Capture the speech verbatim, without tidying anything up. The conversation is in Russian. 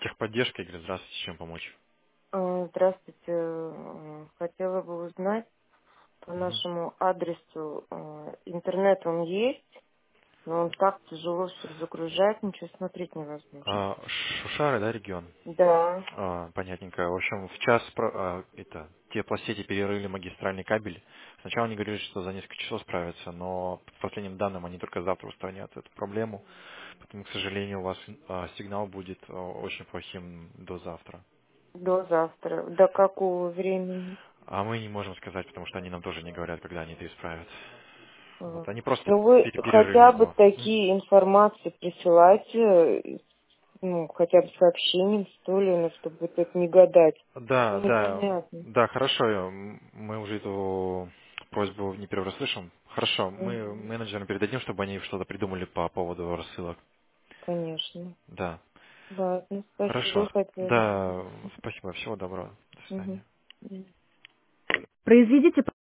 Техподдержка, Игорь, здравствуйте, чем помочь? А, Здравствуйте. Э, Хотела бы узнать по Мгм. нашему адресу. э, Интернет он есть, но он так тяжело все загружает, ничего смотреть невозможно. А, Шушары, да, регион? Да, А, понятненько. В общем, в час про- а, это, теплосети перерыли магистральный кабель. Сначала они говорили, что за несколько часов справятся, но по последним данным они только завтра устранят эту проблему. Поэтому, к сожалению, у вас а, сигнал будет а, очень плохим до завтра. до завтра. До какого времени? А мы не можем сказать, потому что они нам тоже не говорят, когда они это исправят. А, Вот, они просто Ну вы пере- перерыли хотя бы его. такие информации присылайте, ну, хотя бы сообщением, что ли, ну, чтобы вот это не гадать. Да, Ну, да, непонятно. да, хорошо. м, Мы уже эту просьбу не первый раз слышим. Хорошо, мы Мгм. менеджерам передадим, чтобы они что-то придумали по поводу рассылок. Конечно. Да, Ладно, хорошо. спасибо, хотела Да, узнать. спасибо, всего доброго. До свидания. Мгм. Произведите